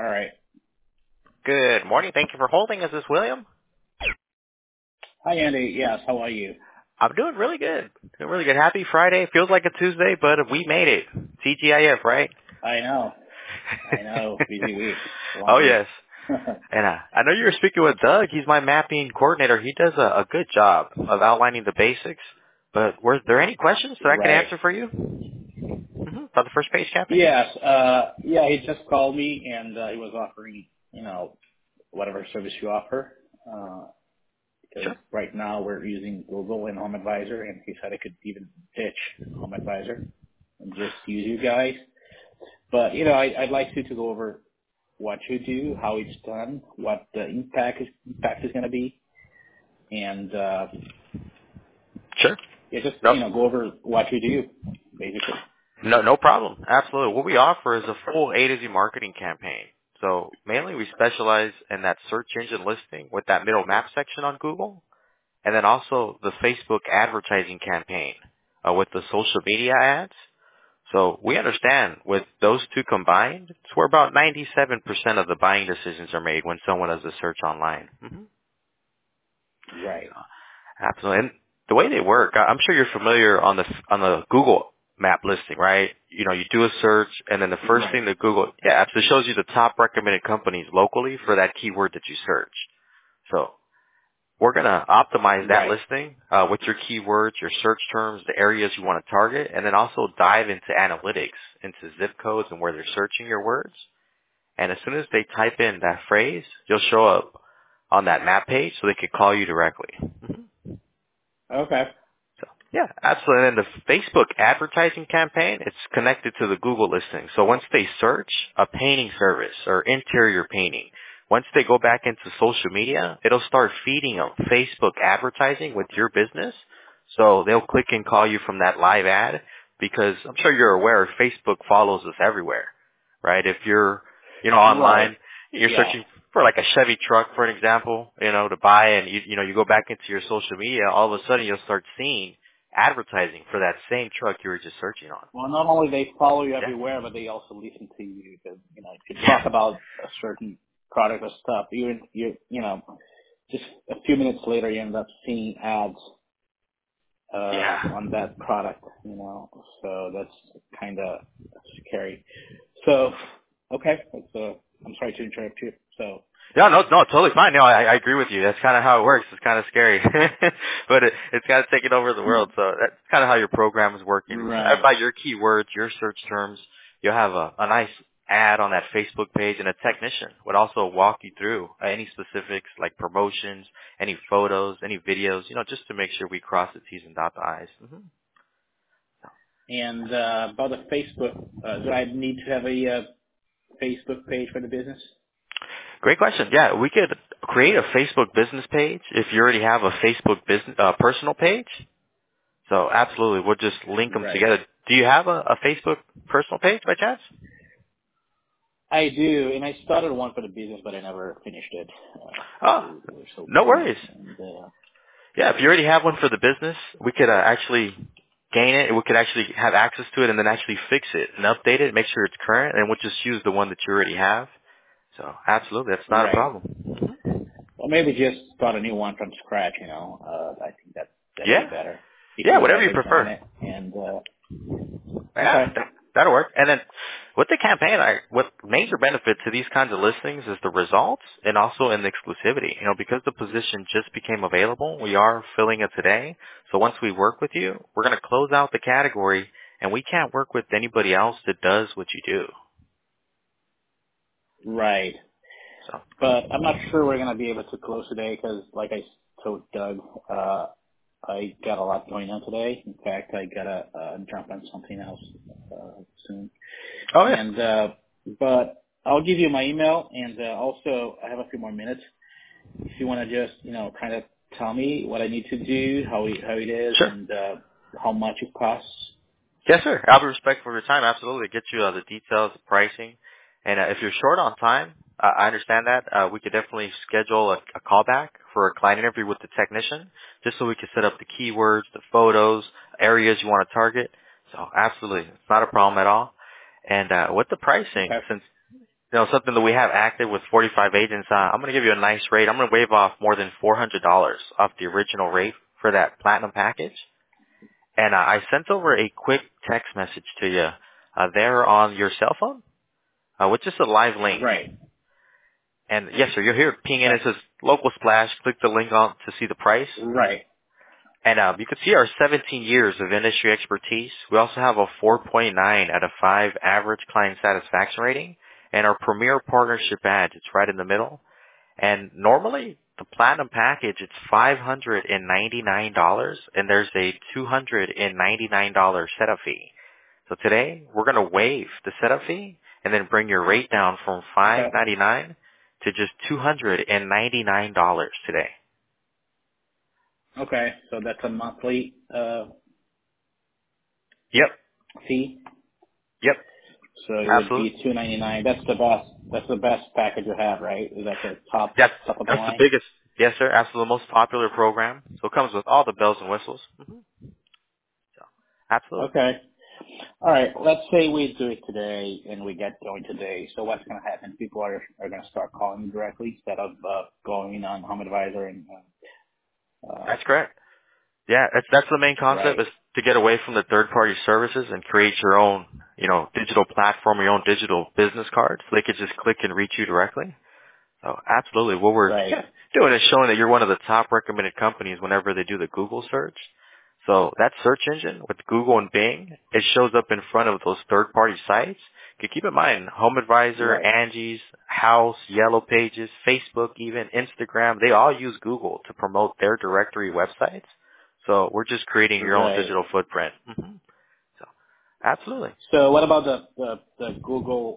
All right. Good morning. Thank you for holding. Is this William? Hi, Andy. Yes, how are you? I'm doing really good. Doing really good. Happy Friday. Feels like a Tuesday, but we made it. TGIF, right? I know. Busy week. Oh, Long week. yes. And I know you were speaking with Doug. He's my mapping coordinator. He does a good job of outlining the basics. But were there any questions that I could Right. answer for you about the first page campaign? Yes. Yeah, he just called me and he was offering, whatever service you offer. Because Sure. right now we're using Google and Home Advisor, and he said I could even ditch Home Advisor and just use you guys. But, I'd like you to go over what you do, how it's done, what the impact is going to be, and Sure. just No, go over what you do, basically. no problem. Absolutely. What we offer is a full A to Z marketing campaign. So mainly we specialize in that search engine listing with that middle map section on Google. And then also the Facebook advertising campaign with the social media ads. So we understand with those two combined, it's where about 97% of the buying decisions are made when someone does a search online. Right. Absolutely. And the way they work, I'm sure you're familiar on the Google map listing, right? You know, you do a search and then the first Right. thing that Google, it shows you the top recommended companies locally for that keyword that you search. So we're going to optimize that Right. listing with your keywords, your search terms, the areas you want to target, and then also dive into analytics, into zip codes and where they're searching your words. And as soon as they type in that phrase, you'll show up on that map page so they can call you directly. Okay. So, yeah, absolutely. And then the Facebook advertising campaign, it's connected to the Google listing. So once they search a painting service or interior painting, once they go back into social media, it'll start feeding them Facebook advertising with your business. So they'll click and call you from that live ad because I'm sure you're aware Facebook follows us everywhere, right? If you're, Right. online, you're Yeah. searching for like a Chevy truck, for an example, to buy and you go back into your social media, all of a sudden you'll start seeing advertising for that same truck you were just searching on. Well, not only they follow you Yeah. everywhere, but they also listen to you. Because, if you talk Yeah. about a certain product or stuff, just a few minutes later, you end up seeing ads Yeah. on that product. So that's kind of scary. So, okay. I'm sorry to interrupt you. So, Yeah, no, totally fine. No, I agree with you. That's kind of how it works. It's kind of scary, but it's kind of taking over the world. So that's kind of how your program is working. right. About your keywords, your search terms, you'll have a nice ad on that Facebook page, and a technician would also walk you through any specifics like promotions, any photos, any videos, just to make sure we cross the T's and dot the I's. And about the Facebook, do I need to have a Facebook page for the business? Great question. Yeah, we could create a Facebook business page if you already have a Facebook business personal page. So absolutely, we'll just link them Right. together. Do you have a Facebook personal page by chance? I do, and I started one for the business, but I never finished it. Oh, We're so no busy. worries. And Yeah, if you already have one for the business, we could actually gain it. We could actually have access to it and then actually fix it and update it, make sure it's current, and we'll just use the one that you already have. So absolutely, that's not a right. problem. Or maybe just start a new one from scratch. I think that'd be Yeah, better if yeah, you whatever have you it on prefer. it. And Yeah, okay. that'll work. And then with the campaign, what major benefit to these kinds of listings is the results and also in the exclusivity. Because the position just became available, we are filling it today. So once we work with you, we're going to close out the category, and we can't work with anybody else that does what you do. Right. So, But I'm not sure we're gonna be able to close today because, like I told Doug, I got a lot going on today. In fact, I gotta jump on something else soon. oh yeah, And but I'll give you my email, and also I have a few more minutes. If you want to just kind of tell me what I need to do, how it is, sure. and how much it costs. Yes, sir. I'll be respectful of your time. Absolutely. Get you the details, the pricing. And if you're short on time, I understand that. We could definitely schedule a callback for a client interview with the technician just so we can set up the keywords, the photos, areas you want to target. So absolutely. It's not a problem at all. And with the pricing, Okay. something that we have active with 45 agents, I'm going to give you a nice rate. I'm going to waive off more than $400 off the original rate for that platinum package. And I sent over a quick text message to you there on your cell phone with just a live link. Right. And yes, sir, you'll hear it ping in. It says local splash. Click the link on to see the price. Right. And you can see our 17 years of industry expertise. We also have a 4.9 out of 5 average client satisfaction rating. And our premier partnership badge, it's right in the middle. And normally, the platinum package, it's $599, and there's a $299 setup fee. So today, we're going to waive the setup fee and then bring your rate down from $599 to just $299 today. Okay. So that's a monthly Yep. fee. Yep. So it would Absolutely. be $299. That's the best. That's the best package you have, right? Is that the top That's of the the line? biggest. Yes, sir. Absolutely, most popular program. So it comes with all the bells and whistles. So, absolutely. Okay. All right. Let's say we do it today and we get going today. So what's going to happen? People are going to start calling you directly instead of going on Home Advisor and. That's correct. Yeah, that's the main concept, Right. is to get away from the third-party services and create your own, digital platform, your own digital business card, so they could just click and reach you directly. So absolutely, what we're Right. doing is showing that you're one of the top recommended companies whenever they do the Google search. So that search engine with Google and Bing, it shows up in front of those third-party sites. You keep in mind, Home Advisor, Right. Angie's, House, Yellow Pages, Facebook, even Instagram, they all use Google to promote their directory websites. So we're just creating your own Right. digital footprint. So absolutely. So what about the Google,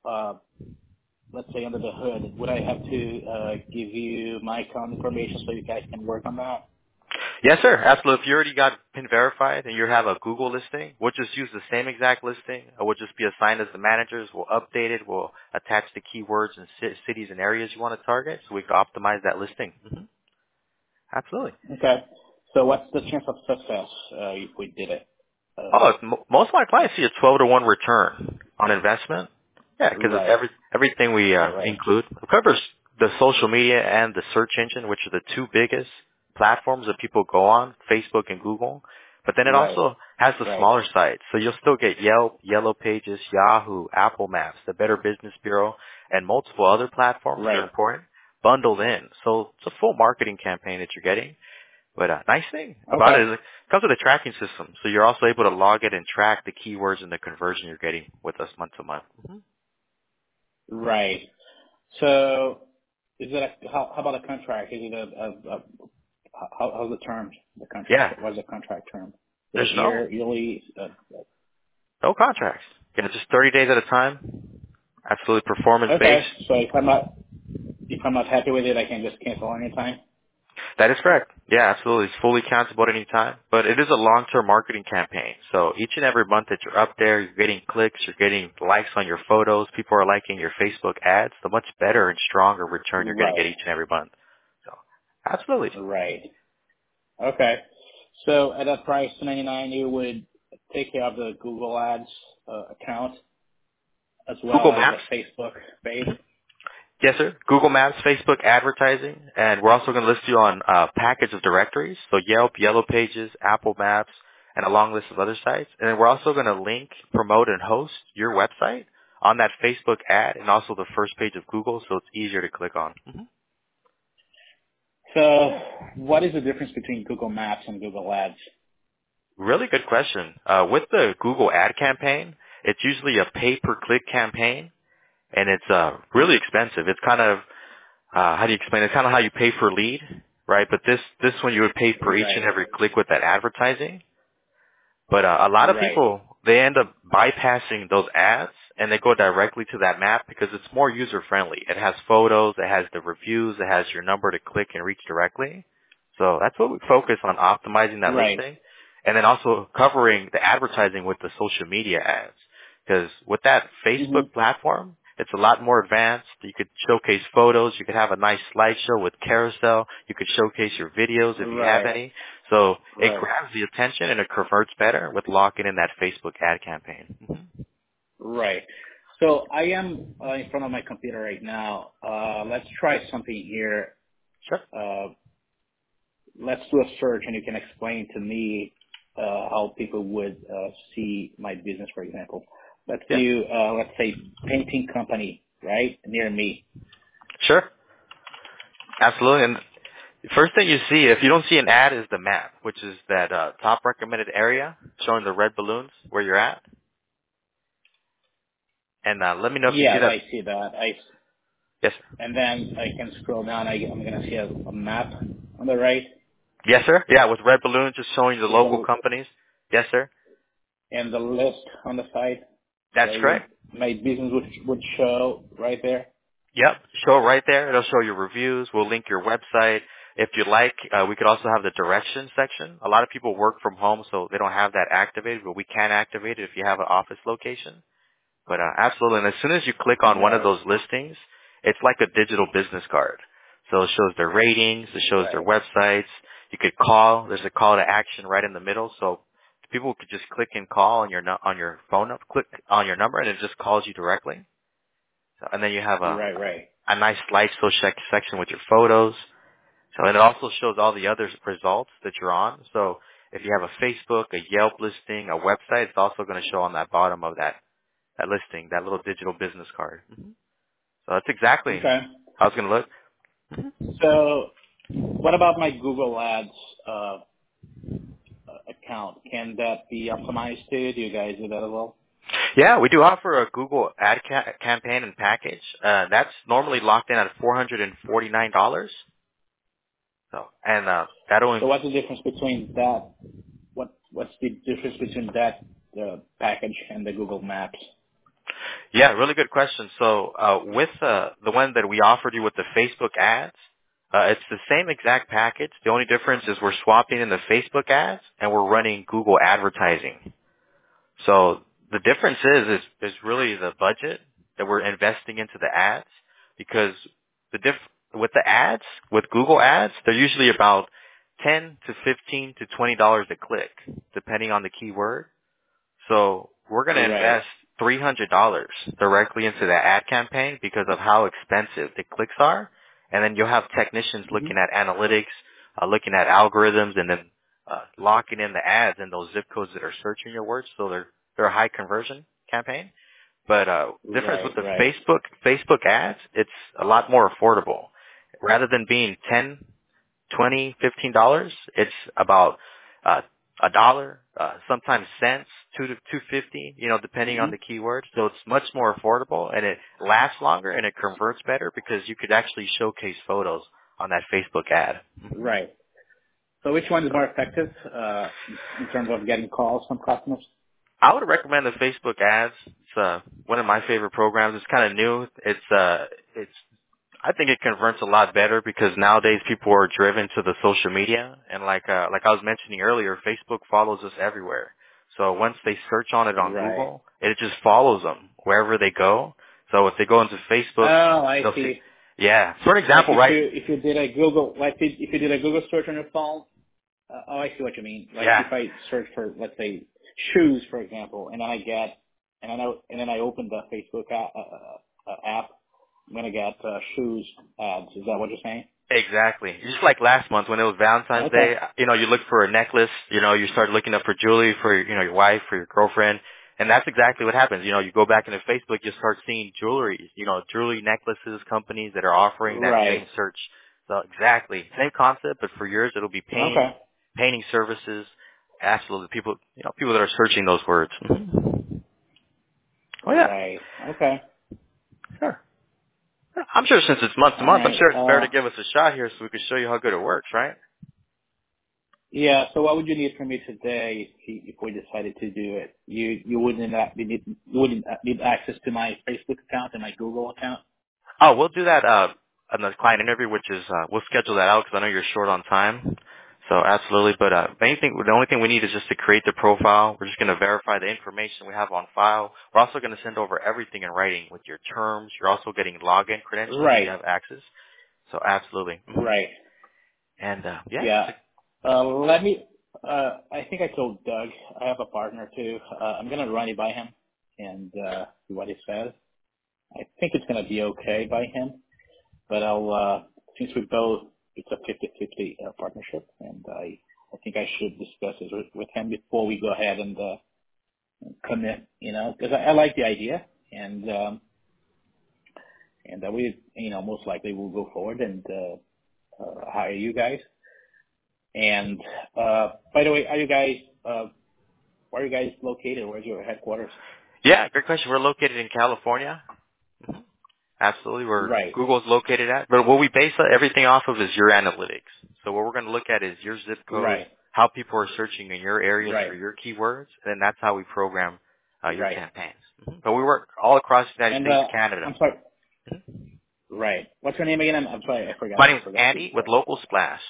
let's say under the hood? Would I have to give you my account information so you guys can work on that? Yes, sir. Absolutely. If you already got PIN verified and you have a Google listing, we'll just use the same exact listing. We'll just be assigned as the managers. We'll update it. We'll attach the keywords and cities and areas you want to target so we can optimize that listing. Absolutely. Okay. So what's the chance of success if we did it? Most of my clients see a 12-to-1 return on investment. Yeah, because it's Right. everything we Right. include. It covers the social media and the search engine, which are the two biggest platforms that people go on, Facebook and Google. But then it Right. also has the Right. smaller sites. So you'll still get Yelp, Yellow Pages, Yahoo, Apple Maps, the Better Business Bureau, and multiple other platforms that are Right. important bundled in. So it's a full marketing campaign that you're getting. But nice thing about it Okay. is it comes with a tracking system, so you're also able to log it and track the keywords and the conversion you're getting with us month to month. Right. So is it how about a contract? Is it how's the terms? The Yeah, contract. What's the contract term? Is there's it no yearly? contracts. Yeah, just 30 days at a time. Absolutely performance based. Okay. So if I'm not happy with it, I can just cancel anytime. That is correct. Yeah, absolutely. It's fully accountable at any time. But it is a long-term marketing campaign. So each and every month that you're up there, you're getting clicks, you're getting likes on your photos, people are liking your Facebook ads, the much better and stronger return you're going to get Right. each and every month. So absolutely. Right. Okay. So at that price, $299, you would take care of the Google Ads account as well Google as the Maps. Facebook page. Yes, sir. Google Maps, Facebook advertising, and we're also going to list you on a package of directories, so Yelp, Yellow Pages, Apple Maps, and a long list of other sites. And then we're also going to link, promote, and host your website on that Facebook ad and also the first page of Google, so it's easier to click on. So what is the difference between Google Maps and Google Ads? Really good question. With the Google ad campaign, it's usually a pay-per-click campaign, and it's really expensive. It's kind of how do you explain it? It's kind of how you pay for lead, right? But this one you would pay per each and Right. every click with that advertising. But a lot of Right. people, they end up bypassing those ads and they go directly to that map because it's more user friendly. It has photos, it has the reviews, it has your number to click and reach directly. So that's what we focus on, optimizing that Right. listing and then also covering the advertising with the social media ads. Because with that hmm Facebook platform, it's a lot more advanced. You could showcase photos. You could have a nice slideshow with carousel. You could showcase your videos if you have Right. any. So it Right. grabs the attention and it converts better with locking in that Facebook ad campaign. Right. So I am in front of my computer right now. Let's try something here. Sure. Uh, let's do a search, and you can explain to me how people would see my business, for example. Let's Yeah. do, let's say, painting company, right, near me. Sure. Absolutely. And the first thing you see, if you don't see an ad, is the map, which is that top recommended area showing the red balloons where you're at. And let me know if you see Yes, that. I see that. Yes, sir. And then I can scroll down. I'm going to see a map on the right. Yes, sir. Yeah, with red balloons just showing the With local the companies. Yes, sir. and the list on the side. That's So correct. my business would show right there. Yep. Show right there. It'll show your reviews. We'll link your website. If you'd like, we could also have the directions section. A lot of people work from home, so they don't have that activated, but we can activate it if you have an office location. But absolutely. And as soon as you click on one of Right, those listings, it's like a digital business card. So it shows their ratings. It shows their right, websites. You could call. There's a call to action right in the middle. So people could just click and call on your on your phone, click on your number, and it just calls you directly. So, and then you have right. a nice slideshow section with your photos. So, and it also shows all the other results that you're on. So if you have a Facebook, a Yelp listing, a website, it's also going to show on that bottom of that listing, that little digital business card. So that's exactly Okay. how it's going to look. So what about my Google Ads account? Can that be optimized too? Do you guys do that as well? Yeah, we do offer a Google ad campaign and package. That's normally locked in at $449. So, and that'll So what's the difference between that? What's the difference between that package and the Google Maps? Yeah, really good question. So with the one that we offered you with the Facebook ads, it's the same exact package. The only difference is we're swapping in the Facebook ads and we're running Google advertising. So the difference is really the budget that we're investing into the ads, because with the ads, with Google ads, they're usually about 10 to 15 to $20 a click, depending on the keyword. So we're going to Right. invest $300 directly into the ad campaign because of how expensive the clicks are. And then you'll have technicians Hmm. looking at analytics, looking at algorithms, and then locking in the ads in those zip codes that are searching your words. So they're a high conversion campaign. But difference with Right. the Right. Facebook ads, it's a lot more affordable. Rather than being 10 $20, $15. It's about a dollar, sometimes cents, 2 to 2.50, depending on Hmm. the keyword. So it's much more affordable and it lasts longer and it converts better because you could actually showcase photos on that Facebook ad. Right. So which one is more effective in terms of getting calls from customers? I would recommend the Facebook ads. It's one of my favorite programs. It's kind of new. It's I think it converts a lot better because nowadays people are driven to the social media, and like I was mentioning earlier, Facebook follows us everywhere. So once they search on it on Right. Google, it just follows them wherever they go. So if they go into Oh, Facebook, I they'll see. see. Yeah. For an Like example, right? if you did a Google if you did a Google search on your phone. Oh, I see what you mean. Like Yeah. if I search for, let's say, shoes, for example, and then I open the Facebook app, I'm gonna get shoes ads. Is that what you're saying? Exactly. Just like last month when it was Valentine's Okay. Day, you look for a necklace, you start looking up for jewelry for your wife, for your girlfriend, and that's exactly what happens. You go back into Facebook, you start seeing jewelry, jewelry necklaces, companies that are offering that Right. same search. So exactly. Same concept, but for yours it'll be Okay. painting services. Absolutely. People that are searching those words. Mhm. Oh yeah. Right. Okay. Sure. I'm sure since it's month to All month, I'm right. sure it's fair to give us a shot here so we can show you how good it works, right? Yeah. So what would you need from me today if we decided to do it? You wouldn't need access to my Facebook account and my Google account. Oh, we'll do that on the client interview, which is we'll schedule that out because I know you're short on time. So absolutely, but the only thing we need is just to create the profile. We're just going to verify the information we have on file. We're also going to send over everything in writing with your terms. You're also getting login credentials so you Right. have access. So absolutely, Right. and yeah, Yeah. I think I told Doug, I have a partner too. I'm going to run it by him and see what he says. I think it's going to be okay by him, but since we both, it's a 50-50 partnership, and I think I should discuss it with him before we go ahead and commit, because I like the idea, and that we, most likely will go forward and hire you guys. And by the way, where are you guys located? Where's your headquarters? Yeah, great question. We're located in California. Absolutely, where Right, Google's located at. But what we base everything off of is your analytics. So what we're going to look at is your zip code, right, how people are searching in your areas for right, your keywords, and then that's how we program your right. campaigns. But we work all across the United And States, Canada. I'm sorry. Right. What's your name again? I'm sorry, I My forgot. name's Andy with Local Splash.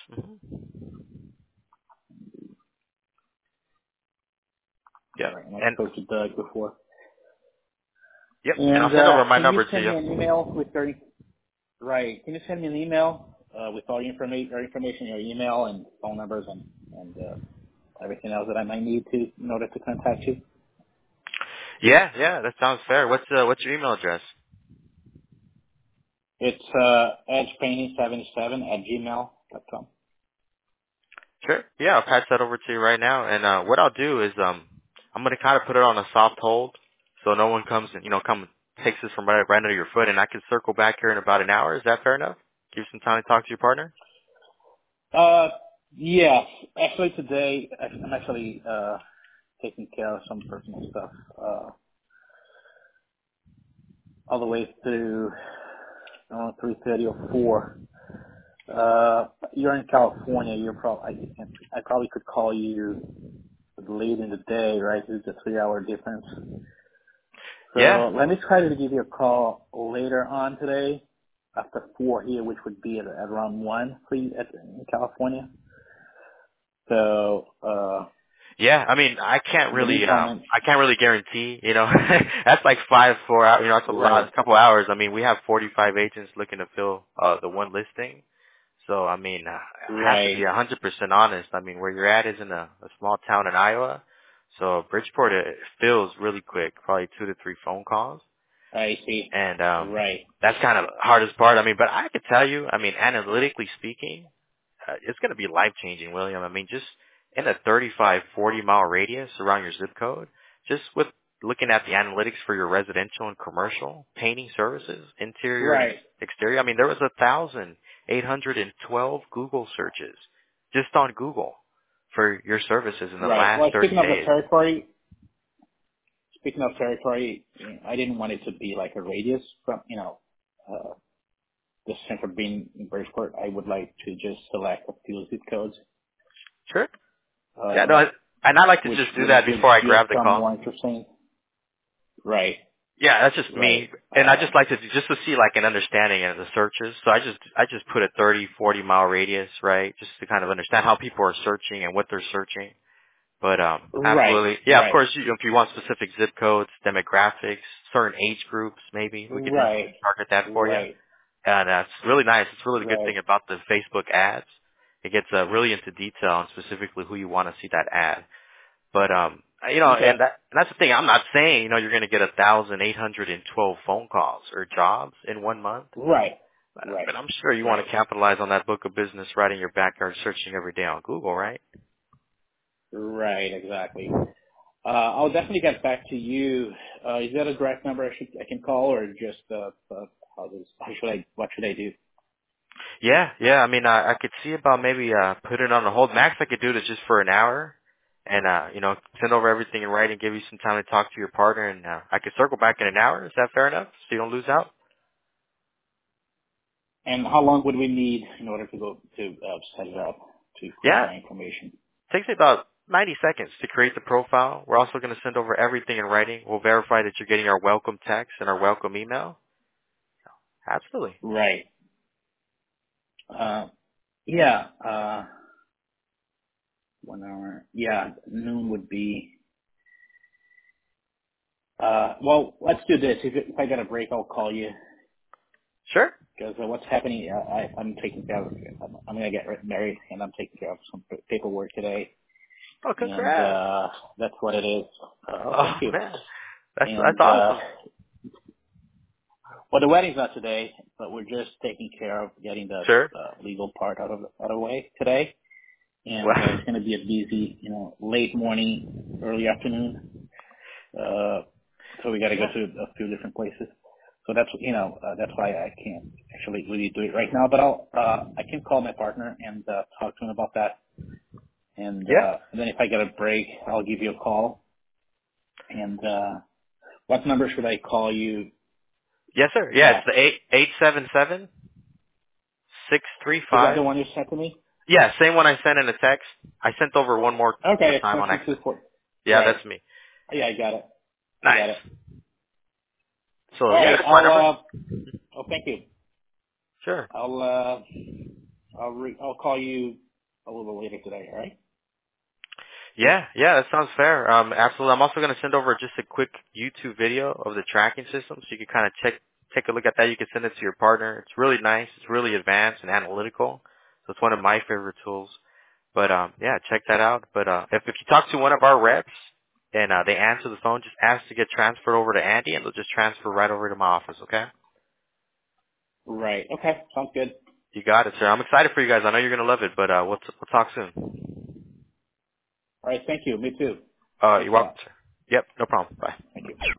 All Yep. right. And I And spoke to Doug before. yep. And And I'll send over my can you number to send you. me an email with your right? Can you send me an email with all your information, your email and phone numbers and everything else that I might need to in order to contact you? Yeah, yeah, that sounds fair. What's your email address? It's edgepainting77@gmail.com. Sure. Yeah, I'll pass that over to you right now. And what I'll do is I'm gonna kind of put it on a soft hold, so no one comes and takes this from right under your foot, and I can circle back here in about an hour. Is that fair enough? Give you some time to talk to your partner. Yes. Actually, today I'm actually taking care of some personal stuff all the way through 3:30 or 4. You're in California. I probably could call you late in the day, right? It's a 3-hour difference. Yeah. So let me try to give you a call later on today after 4 here, which would be at around 1 for you in California. So, Yeah, I mean, in the meantime, I can't really guarantee, that's like 4 hours, that's a lot, right, a couple hours. I mean, we have 45 agents looking to fill, the one listing. So, I mean, I have to be right, 100% honest. I mean, where you're at is in a small town in Iowa. So Bridgeport, it fills really quick, probably 2 to 3 phone calls. I see, And, right, that's kind of the hardest part. I mean, but I could tell you, I mean, analytically speaking, it's going to be life-changing, William. I mean, just in a 35, 40-mile radius around your zip code, just with looking at the analytics for your residential and commercial painting services, interior and right. exterior, I mean, there was 1,812 Google searches just on Google for your services in the Right. last Well, 30 days. speaking of territory, I didn't want it to be like a radius from, uh, the center being in Bridgeport. I would like to just select a few zip codes, Sure. Yeah, uh, no, and I like to which just do would that before I grab the become call. more interesting. Right. Yeah, that's just Right. me. And I just like to just to see like an understanding of the searches. So I just put a 30, 40-mile radius, right? Just to kind of understand how people are searching and what they're searching. But Right. absolutely. Yeah, of Right. course, if you want specific zip codes, demographics, certain age groups, maybe we could Right. definitely target that for you. Right. And that's really nice. It's really the good Right. thing about the Facebook ads. It gets really into detail on specifically who you want to see that ad. But Okay. and that's the thing. I'm not saying you're going to get 1,812 phone calls or jobs in 1 month. Right. But Right. I'm sure you want Right. to capitalize on that book of business right in your backyard, searching every day on Google, right? Right. Exactly. I'll definitely get back to you. Is that a direct number I can call, or just what should I do? Yeah, yeah. I mean, I could see about maybe put it on a hold. Max, I could do this just for an hour, and send over everything in writing, give you some time to talk to your partner, and I could circle back in an hour. Is that fair enough? So you don't lose out. And how long would we need in order to go to set it up to collect Yeah, my information? takes me about 90 seconds to create the profile. We're also going to send over everything in writing. We'll verify that you're getting our welcome text and our welcome email. Absolutely. Right. Yeah. 1 hour. Yeah. Noon would be. Well, let's do this. If I got a break, I'll call you Sure. because what's happening? I'm taking care of. I'm gonna get married, and I'm taking care of some paperwork today, Oh, and congrats. that's what it is. Oh, Thank you. man. That's And awesome. Well, the wedding's not today, but we're just taking care of getting the Sure. legal part out of the way today. And it's Well, going to be a busy, late morning, early afternoon. So we got to go yeah. to a few different places. So that's why I can't actually really do it right now. But I can call my partner and talk to him about that. And Yeah. then if I get a break, I'll give you a call. And what number should I call you Yes, sir. Yeah, it's back? the 877 Is that 635. the one you sent to me? Yeah, same one I sent in a text. I sent over one more this Okay, time on extension accident. 24. Yeah, Right. that's me. Yeah, I got it. I Nice. got it. So All yeah, right. that's my number. Thank you. Sure. I'll call you a little bit later today. All right. Yeah, that sounds fair. Absolutely. I'm also going to send over just a quick YouTube video of the tracking system so you can kind of take a look at that. You can send it to your partner. It's really nice. It's really advanced and analytical. So it's one of my favorite tools. But yeah, check that out. But if you talk to one of our reps and they answer the phone, just ask to get transferred over to Andy and they'll just transfer right over to my office, okay? Right. Okay. Sounds good. You got it, sir. I'm excited for you guys. I know you're going to love it, but we'll talk soon. All right. Thank you. Me too. Thanks You're a welcome, lot. sir. Yep, no problem. Bye. Thank you.